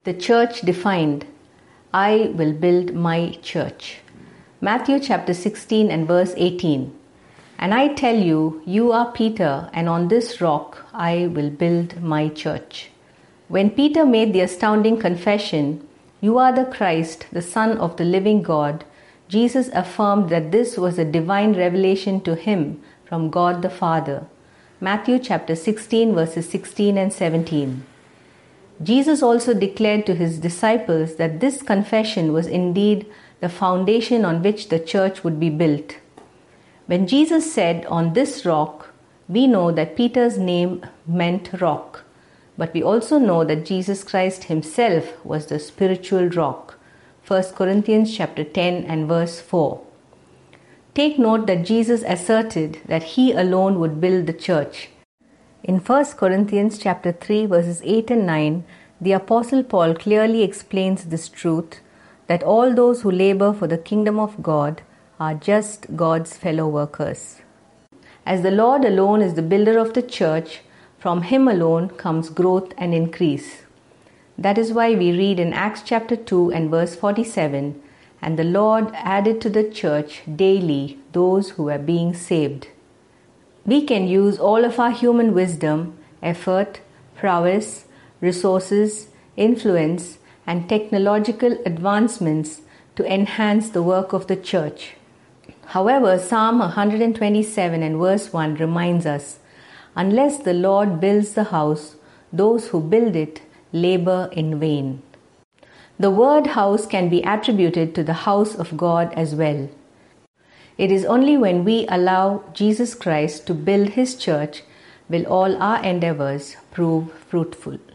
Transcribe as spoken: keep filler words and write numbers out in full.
The church defined, I will build my church. Matthew chapter sixteen and verse eighteen. And I tell you, you are Peter, and on this rock I will build my church. When Peter made the astounding confession, you are the Christ, the Son of the living God, Jesus affirmed that this was a divine revelation to him from God the Father. Matthew chapter sixteen verses sixteen and seventeen. Jesus also declared to his disciples that this confession was indeed the foundation on which the church would be built. When Jesus said, on this rock, we know that Peter's name meant rock, but we also know that Jesus Christ himself was the spiritual rock. First Corinthians chapter ten and verse four. Take note that Jesus asserted that he alone would build the church. In First Corinthians chapter three verses eight and nine, the Apostle Paul clearly explains this truth that all those who labor for the kingdom of God are just God's fellow workers. As the Lord alone is the builder of the church, from him alone comes growth and increase. That is why we read in Acts chapter two and verse forty-seven, and the Lord added to the church daily those who were being saved. We can use all of our human wisdom, effort, prowess, resources, influence, and technological advancements to enhance the work of the church. However, Psalm one twenty-seven and verse one reminds us, unless the Lord builds the house, those who build it labor in vain. The word house can be attributed to the house of God as well. It is only when we allow Jesus Christ to build his church will all our endeavors prove fruitful.